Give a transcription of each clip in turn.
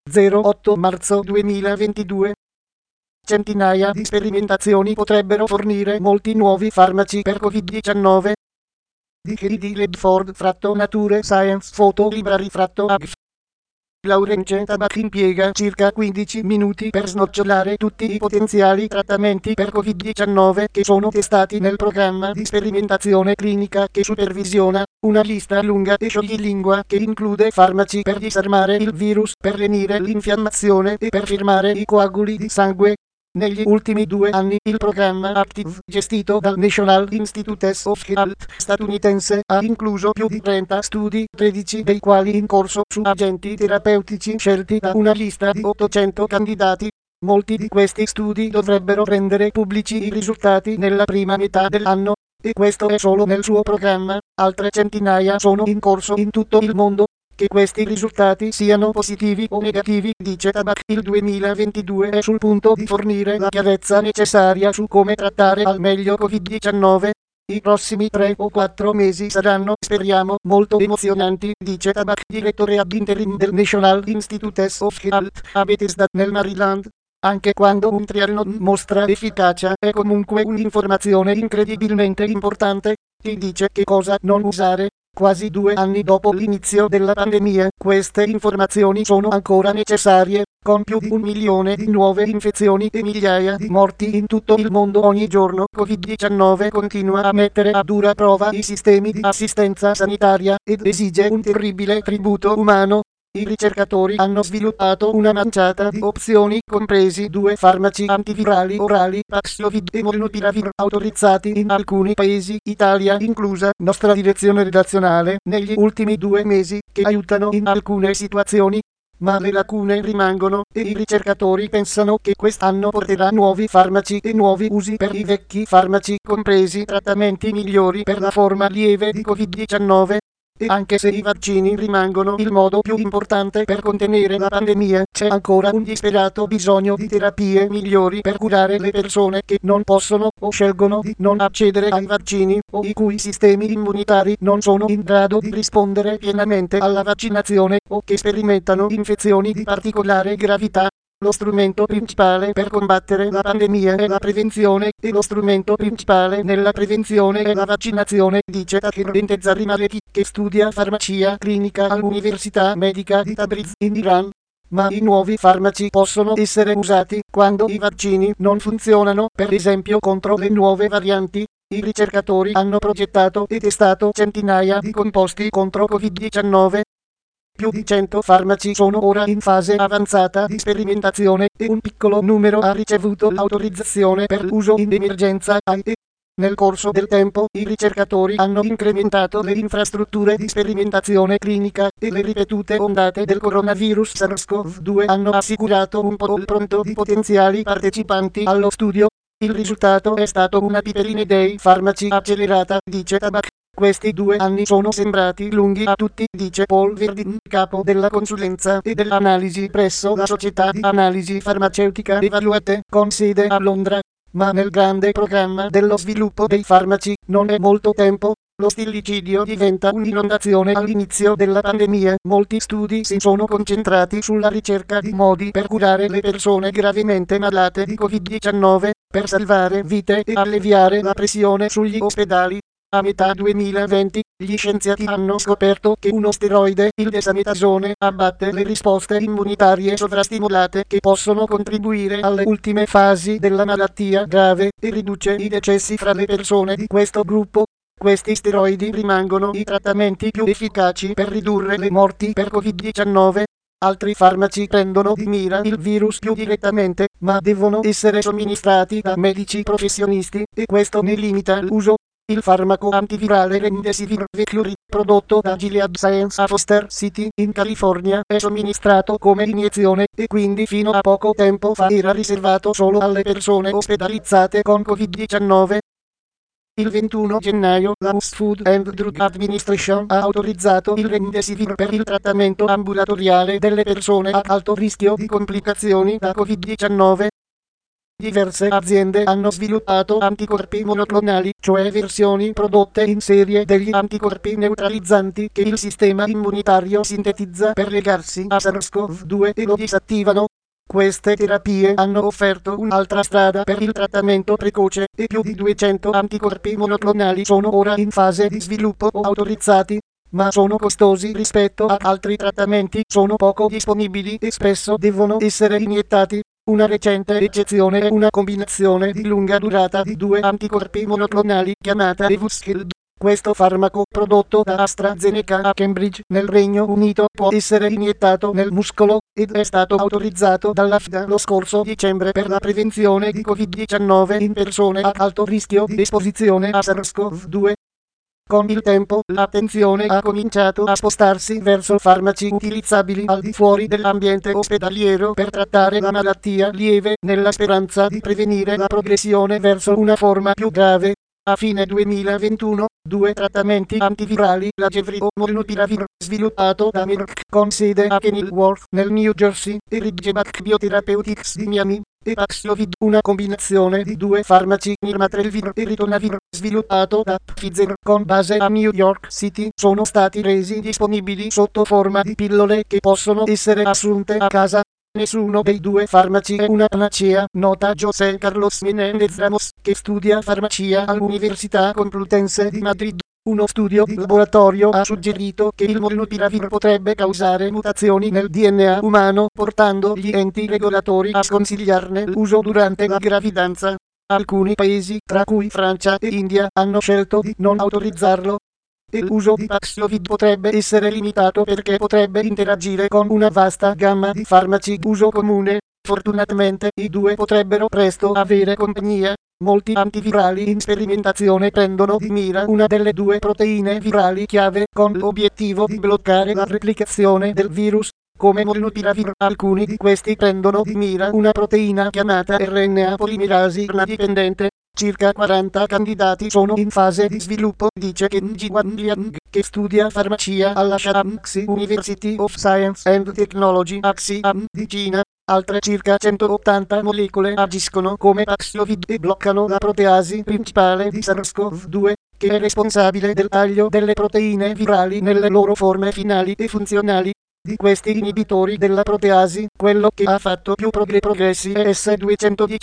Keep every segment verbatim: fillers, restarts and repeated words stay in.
zero otto marzo duemilaventidue. Centinaia di sperimentazioni potrebbero fornire molti nuovi farmaci per covid diciannove. Di Heidi Ledford fratto Nature Science Photo Library fratto A G F. Laurence Tabak impiega circa quindici minuti per snocciolare tutti i potenziali trattamenti per covid diciannove che sono testati nel programma di sperimentazione clinica che supervisiona una lista lunga e scioglilingua che include farmaci per disarmare il virus, per lenire l'infiammazione e per fermare i coaguli di sangue. Negli ultimi due anni il programma ACTIV, gestito dal National Institutes of Health statunitense, ha incluso più di trenta studi, tredici dei quali in corso su agenti terapeutici scelti da una lista di ottocento candidati. Molti di questi studi dovrebbero rendere pubblici i risultati nella prima metà dell'anno, e questo è solo nel suo programma. Altre centinaia sono in corso in tutto il mondo. Che questi risultati siano positivi o negativi, dice Tabak, il duemilaventidue è sul punto di fornire la chiarezza necessaria su come trattare al meglio covid diciannove. I prossimi tre o quattro mesi saranno, speriamo, molto emozionanti, dice Tabak, direttore ad interim del National Institutes of Health a Bethesda, nel Maryland. Anche quando un trial non mostra efficacia, è comunque un'informazione incredibilmente importante. Ti dice che cosa non usare. Quasi due anni dopo l'inizio della pandemia, queste informazioni sono ancora necessarie, con più di un milione di nuove infezioni e migliaia di morti in tutto il mondo ogni giorno. covid diciannove continua a mettere a dura prova i sistemi di assistenza sanitaria ed esige un terribile tributo umano. I ricercatori hanno sviluppato una manciata di opzioni, compresi due farmaci antivirali orali, Paxlovid e Molnupiravir, autorizzati in alcuni paesi, Italia inclusa. Nostra direzione redazionale, negli ultimi due mesi, che aiutano in alcune situazioni, ma le lacune rimangono, e i ricercatori pensano che quest'anno porterà nuovi farmaci e nuovi usi per i vecchi farmaci, compresi trattamenti migliori per la forma lieve di covid diciannove. E anche se i vaccini rimangono il modo più importante per contenere la pandemia, c'è ancora un disperato bisogno di terapie migliori per curare le persone che non possono o scelgono di non accedere ai vaccini, o i cui sistemi immunitari non sono in grado di rispondere pienamente alla vaccinazione, o che sperimentano infezioni di particolare gravità. Lo strumento principale per combattere la pandemia è la prevenzione, e lo strumento principale nella prevenzione è la vaccinazione, dice Tahir Bentezari Maleki, che studia farmacia clinica all'Università Medica di Tabriz in Iran. Ma i nuovi farmaci possono essere usati quando i vaccini non funzionano, per esempio contro le nuove varianti. I ricercatori hanno progettato e testato centinaia di composti contro covid diciannove. Più di cento farmaci sono ora in fase avanzata di sperimentazione, e un piccolo numero ha ricevuto l'autorizzazione per l'uso in emergenza A I E. Nel corso del tempo, i ricercatori hanno incrementato le infrastrutture di sperimentazione clinica, e le ripetute ondate del coronavirus SARS-CoV due hanno assicurato un pool pronto di potenziali partecipanti allo studio. Il risultato è stato una pipeline dei farmaci accelerata, dice Tabak. Questi due anni sono sembrati lunghi a tutti, dice Paul Verdin, capo della consulenza e dell'analisi presso la società di analisi farmaceutica Evaluate, con sede a Londra. Ma nel grande programma dello sviluppo dei farmaci non è molto tempo. Lo stillicidio diventa un'inondazione all'inizio della pandemia. Molti studi si sono concentrati sulla ricerca di modi per curare le persone gravemente malate di covid diciannove, per salvare vite e alleviare la pressione sugli ospedali. A metà duemilaventi, gli scienziati hanno scoperto che uno steroide, il desametasone, abbatte le risposte immunitarie sovrastimolate che possono contribuire alle ultime fasi della malattia grave, e riduce i decessi fra le persone di questo gruppo. Questi steroidi rimangono i trattamenti più efficaci per ridurre le morti per covid diciannove. Altri farmaci prendono di mira il virus più direttamente, ma devono essere somministrati da medici professionisti, e questo ne limita l'uso. Il farmaco antivirale Remdesivir Veklury, prodotto da Gilead Sciences a Foster City, in California, è somministrato come iniezione, e quindi fino a poco tempo fa era riservato solo alle persone ospedalizzate con covid diciannove. Il ventuno gennaio, la U S Food and Drug Administration ha autorizzato il Remdesivir per il trattamento ambulatoriale delle persone a alto rischio di complicazioni da covid diciannove. Diverse aziende hanno sviluppato anticorpi monoclonali, cioè versioni prodotte in serie degli anticorpi neutralizzanti che il sistema immunitario sintetizza per legarsi a SARS-CoV due e lo disattivano. Queste terapie hanno offerto un'altra strada per il trattamento precoce e più di duecento anticorpi monoclonali sono ora in fase di sviluppo o autorizzati, ma sono costosi rispetto ad altri trattamenti, sono poco disponibili e spesso devono essere iniettati. Una recente eccezione è una combinazione di lunga durata di due anticorpi monoclonali chiamata Evusheld. Questo farmaco, prodotto da AstraZeneca a Cambridge nel Regno Unito, può essere iniettato nel muscolo ed è stato autorizzato dall'A F D A lo scorso dicembre per la prevenzione di Covid diciannove in persone ad alto rischio di esposizione a SARS-CoV due. Con il tempo, l'attenzione ha cominciato a spostarsi verso farmaci utilizzabili al di fuori dell'ambiente ospedaliero per trattare la malattia lieve, nella speranza di prevenire la progressione verso una forma più grave. A fine duemilaventuno, due trattamenti antivirali, la Gevrio Molnupiravir, sviluppato da Merck con sede a Kenilworth, nel New Jersey, e Ridgeback Biotherapeutics di Miami, e Paxlovid, una combinazione di due farmaci, Nirmatrelvir e Ritonavir, sviluppato da Pfizer con base a New York City, sono stati resi disponibili sotto forma di pillole che possono essere assunte a casa. Nessuno dei due farmaci è una panacea, nota José Carlos Menéndez Ramos, che studia farmacia all'Università Complutense di Madrid. Uno studio di laboratorio ha suggerito che il molnupiravir potrebbe causare mutazioni nel D N A umano, portando gli enti regolatori a sconsigliarne l'uso durante la gravidanza. Alcuni paesi, tra cui Francia e India, hanno scelto di non autorizzarlo. E l'uso di Paxlovid potrebbe essere limitato perché potrebbe interagire con una vasta gamma di farmaci d'uso comune. Fortunatamente i due potrebbero presto avere compagnia. Molti antivirali in sperimentazione prendono di mira una delle due proteine virali chiave con l'obiettivo di bloccare la replicazione del virus. Come molnupiravir, alcuni di questi prendono di mira una proteina chiamata R N A polimerasi R N A dipendente. Circa quaranta candidati sono in fase di sviluppo, dice Kenji Wanliang, che studia farmacia alla Shaanxi University of Science and Technology A X I A M di Cina. Altre circa centottanta molecole agiscono come Paxlovid e bloccano la proteasi principale di SARS-CoV due, che è responsabile del taglio delle proteine virali nelle loro forme finali e funzionali. Di questi inibitori della proteasi, quello che ha fatto più progressi è S due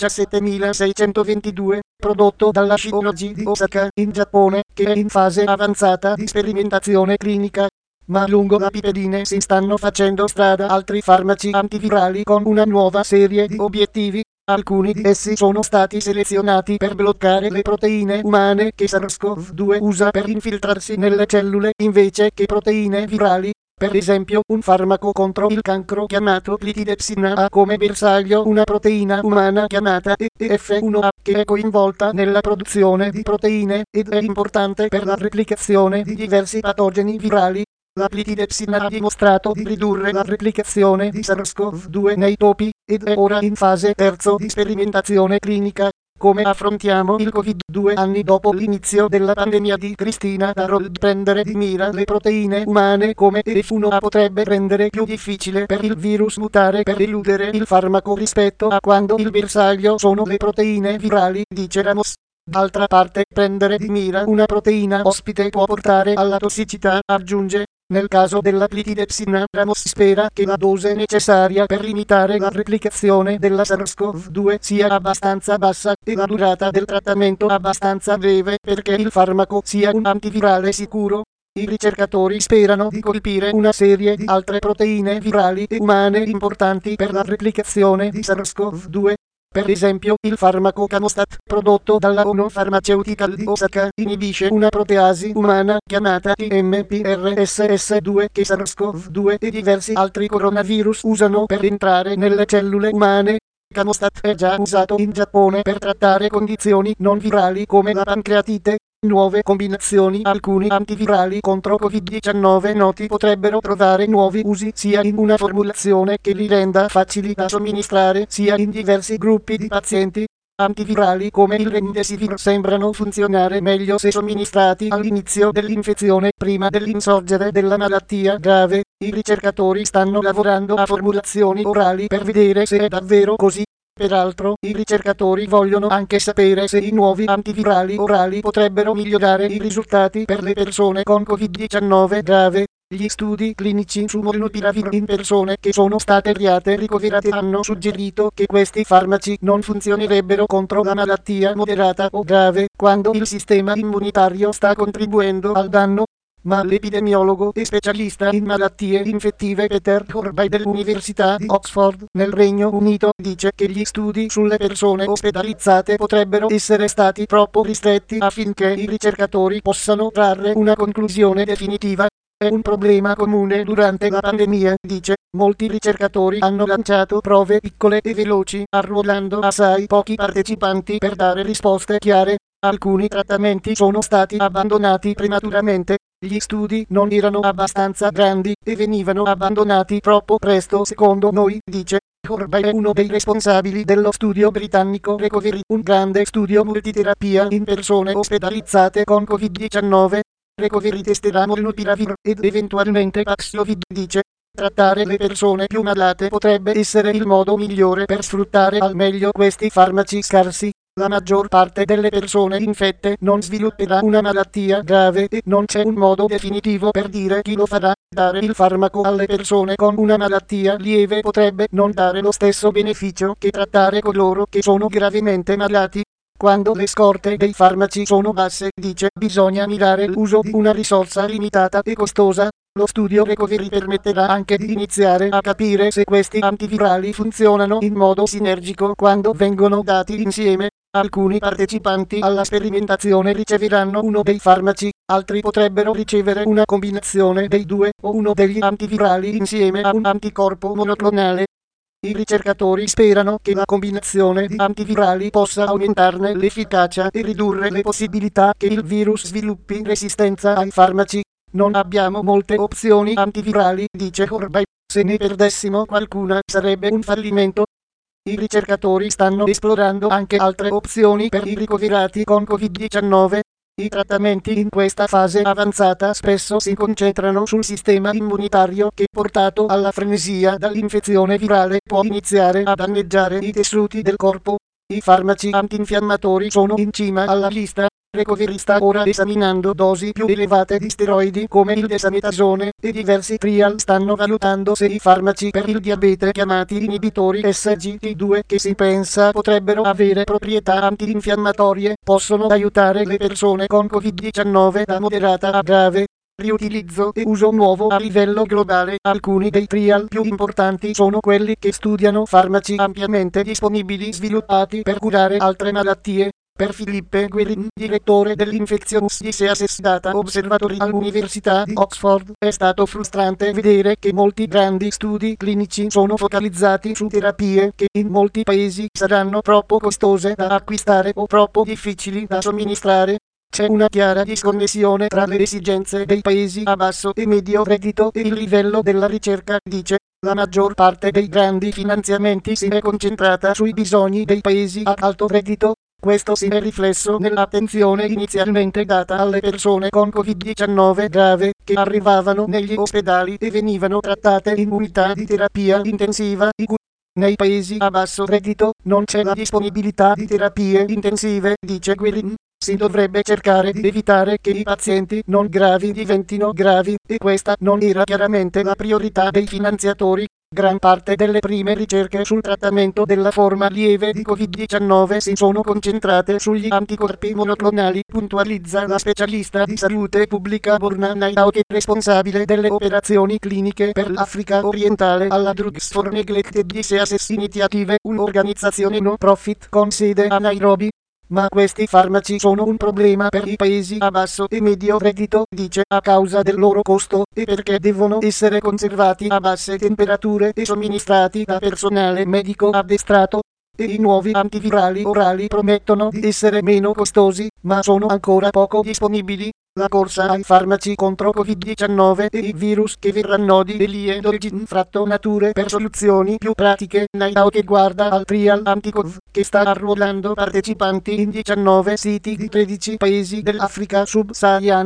uno sei sei due, prodotto dalla Shionogi di Osaka, in Giappone, che è in fase avanzata di sperimentazione clinica. Ma lungo la pipedine si stanno facendo strada altri farmaci antivirali con una nuova serie di obiettivi. Alcuni di essi sono stati selezionati per bloccare le proteine umane che SARS-CoV due usa per infiltrarsi nelle cellule, invece che proteine virali. Per esempio, un farmaco contro il cancro chiamato Plitidepsin ha come bersaglio una proteina umana chiamata E F uno A, che è coinvolta nella produzione di proteine ed è importante per la replicazione di diversi patogeni virali. La Plitidepsin ha dimostrato di ridurre la replicazione di SARS-CoV due nei topi, ed è ora in fase terzo di sperimentazione clinica. Come affrontiamo il Covid due anni dopo l'inizio della pandemia di Cristina Darold? Prendere di mira le proteine umane come E F uno A potrebbe rendere più difficile per il virus mutare per eludere il farmaco rispetto a quando il bersaglio sono le proteine virali, dice Ramos. D'altra parte, prendere di mira una proteina ospite può portare alla tossicità, aggiunge. Nel caso della Plitidepsin, Ramos spera che la dose necessaria per limitare la replicazione della SARS-CoV due sia abbastanza bassa e la durata del trattamento abbastanza breve perché il farmaco sia un antivirale sicuro. I ricercatori sperano di colpire una serie di altre proteine virali e umane importanti per la replicazione di SARS-CoV due. Per esempio, il farmaco Canostat, prodotto dalla Ono Pharmaceutical di Osaka, inibisce una proteasi umana chiamata T M P R S S due che SARS-CoV due e diversi altri coronavirus usano per entrare nelle cellule umane. Canostat è già usato in Giappone per trattare condizioni non virali come la pancreatite. Nuove combinazioni. Alcuni antivirali contro Covid diciannove noti potrebbero trovare nuovi usi sia in una formulazione che li renda facili da somministrare sia in diversi gruppi di pazienti. Antivirali come il Remdesivir sembrano funzionare meglio se somministrati all'inizio dell'infezione, prima dell'insorgere della malattia grave. I ricercatori stanno lavorando a formulazioni orali per vedere se è davvero così. Peraltro, i ricercatori vogliono anche sapere se i nuovi antivirali orali potrebbero migliorare i risultati per le persone con covid diciannove grave. Gli studi clinici su Molnupiravir in persone che sono state riate ricoverate hanno suggerito che questi farmaci non funzionerebbero contro la malattia moderata o grave, quando il sistema immunitario sta contribuendo al danno. Ma l'epidemiologo e specialista in malattie infettive Peter Horby dell'Università di Oxford, nel Regno Unito, dice che gli studi sulle persone ospedalizzate potrebbero essere stati troppo ristretti affinché i ricercatori possano trarre una conclusione definitiva. È un problema comune durante la pandemia, dice. Molti ricercatori hanno lanciato prove piccole e veloci, arruolando assai pochi partecipanti per dare risposte chiare. Alcuni trattamenti sono stati abbandonati prematuramente. Gli studi non erano abbastanza grandi e venivano abbandonati troppo presto secondo noi, dice. Horby è uno dei responsabili dello studio britannico Recovery, un grande studio multiterapia in persone ospedalizzate con covid diciannove. Recovery testerà Molnupiravir ed eventualmente Paxlovid, dice. Trattare le persone più malate potrebbe essere il modo migliore per sfruttare al meglio questi farmaci scarsi. La maggior parte delle persone infette non svilupperà una malattia grave e non c'è un modo definitivo per dire chi lo farà. Dare il farmaco alle persone con una malattia lieve potrebbe non dare lo stesso beneficio che trattare coloro che sono gravemente malati. Quando le scorte dei farmaci sono basse, dice, bisogna mirare l'uso di una risorsa limitata e costosa. Lo studio Recovery permetterà anche di iniziare a capire se questi antivirali funzionano in modo sinergico quando vengono dati insieme. Alcuni partecipanti alla sperimentazione riceveranno uno dei farmaci, altri potrebbero ricevere una combinazione dei due o uno degli antivirali insieme a un anticorpo monoclonale. I ricercatori sperano che la combinazione di antivirali possa aumentarne l'efficacia e ridurre le possibilità che il virus sviluppi resistenza ai farmaci. Non abbiamo molte opzioni antivirali, dice Horby. Se ne perdessimo qualcuna sarebbe un fallimento. I ricercatori stanno esplorando anche altre opzioni per i ricoverati con covid diciannove. I trattamenti in questa fase avanzata spesso si concentrano sul sistema immunitario che, portato alla frenesia dall'infezione virale, può iniziare a danneggiare i tessuti del corpo. I farmaci antinfiammatori sono in cima alla lista. Recovery sta ora esaminando dosi più elevate di steroidi come il desametasone e diversi trial stanno valutando se i farmaci per il diabete chiamati inibitori S G T due, che si pensa potrebbero avere proprietà antinfiammatorie, possono aiutare le persone con covid diciannove da moderata a grave. Riutilizzo e uso nuovo a livello globale. Alcuni dei trial più importanti sono quelli che studiano farmaci ampiamente disponibili sviluppati per curare altre malattie. Per Philippe Guerin, direttore dell'Infectious Diseases Data Observatory all'Università di Oxford, è stato frustrante vedere che molti grandi studi clinici sono focalizzati su terapie che in molti paesi saranno troppo costose da acquistare o troppo difficili da somministrare. C'è una chiara disconnessione tra le esigenze dei paesi a basso e medio reddito e il livello della ricerca, dice. La maggior parte dei grandi finanziamenti si è concentrata sui bisogni dei paesi ad alto reddito. Questo si è riflesso nell'attenzione inizialmente data alle persone con covid diciannove grave, che arrivavano negli ospedali e venivano trattate in unità di terapia intensiva. Nei paesi a basso reddito non c'è la disponibilità di terapie intensive, dice Guerin. Si dovrebbe cercare di evitare che i pazienti non gravi diventino gravi, e questa non era chiaramente la priorità dei finanziatori. Gran parte delle prime ricerche sul trattamento della forma lieve di covid diciannove si sono concentrate sugli anticorpi monoclonali, puntualizza la specialista di salute pubblica Borna Naidauke, responsabile delle operazioni cliniche per l'Africa orientale alla Drugs for Neglected Diseases Initiative, un'organizzazione no profit con sede a Nairobi. Ma questi farmaci sono un problema per i paesi a basso e medio reddito, dice, a causa del loro costo, e perché devono essere conservati a basse temperature e somministrati da personale medico addestrato. E i nuovi antivirali orali promettono di essere meno costosi, ma sono ancora poco disponibili. La corsa ai farmaci contro covid diciannove e i virus che verranno di Elie Dolgin fratto nature per soluzioni più pratiche. Naidauke guarda al trial Anticov, che sta arruolando partecipanti in diciannove siti di tredici paesi dell'Africa subsahariana.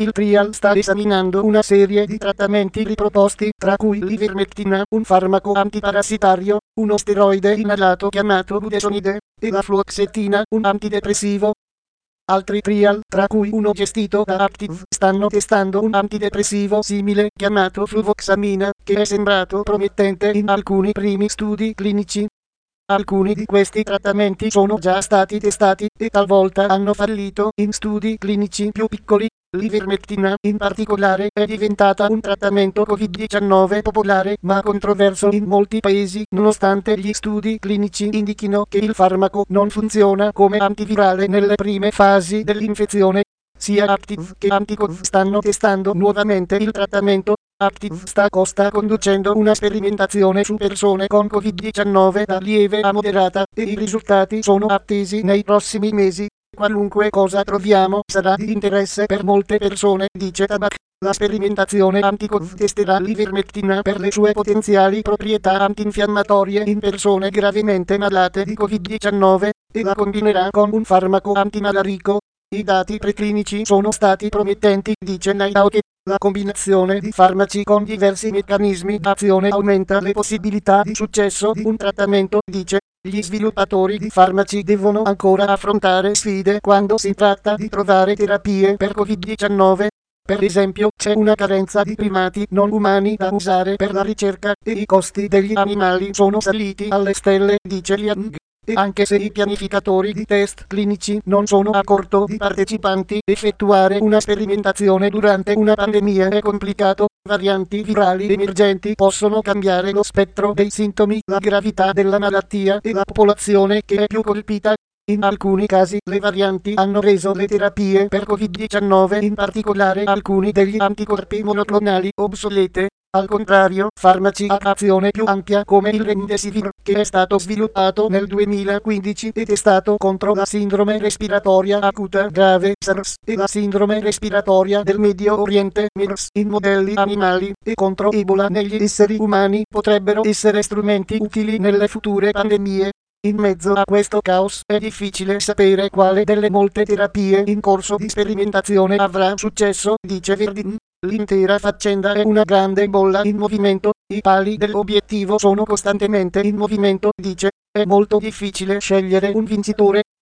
Il trial sta esaminando una serie di trattamenti riproposti, tra cui l'ivermectina, un farmaco antiparassitario, uno steroide inalato chiamato budesonide, e la fluoxetina, un antidepressivo. Altri trial, tra cui uno gestito da Active, stanno testando un antidepressivo simile chiamato fluvoxamina, che è sembrato promettente in alcuni primi studi clinici. Alcuni di questi trattamenti sono già stati testati e talvolta hanno fallito in studi clinici più piccoli. L'ivermectina, in particolare, è diventata un trattamento covid diciannove popolare ma controverso in molti paesi, nonostante gli studi clinici indichino che il farmaco non funziona come antivirale nelle prime fasi dell'infezione. Sia Active che Anticov stanno testando nuovamente il trattamento. Active sta sta conducendo una sperimentazione su persone con covid diciannove da lieve a moderata e i risultati sono attesi nei prossimi mesi. Qualunque cosa troviamo sarà di interesse per molte persone, dice Tabak. La sperimentazione Anticov testerà l'ivermectina per le sue potenziali proprietà antinfiammatorie in persone gravemente malate di covid diciannove e la combinerà con un farmaco antimalarico. I dati preclinici sono stati promettenti, dice Naidao. La combinazione di farmaci con diversi meccanismi d'azione aumenta le possibilità di successo di un trattamento, dice. Gli sviluppatori di farmaci devono ancora affrontare sfide quando si tratta di trovare terapie per covid diciannove. Per esempio, c'è una carenza di primati non umani da usare per la ricerca e i costi degli animali sono saliti alle stelle, dice Liang. E anche se i pianificatori di test clinici non sono a corto di partecipanti, effettuare una sperimentazione durante una pandemia è complicato. Varianti virali emergenti possono cambiare lo spettro dei sintomi, la gravità della malattia e la popolazione che è più colpita. In alcuni casi le varianti hanno reso le terapie per covid diciannove, in particolare alcuni degli anticorpi monoclonali, obsolete. Al contrario, farmaci a azione più ampia come il Remdesivir, che è stato sviluppato nel duemilaquindici e testato contro la sindrome respiratoria acuta grave SARS e la sindrome respiratoria del Medio Oriente MERS in modelli animali e contro Ebola negli esseri umani, potrebbero essere strumenti utili nelle future pandemie. In mezzo a questo caos è difficile sapere quale delle molte terapie in corso di sperimentazione avrà successo, dice Verdin. L'intera faccenda è una grande bolla in movimento, i pali dell'obiettivo sono costantemente in movimento, dice. È molto difficile scegliere un vincitore.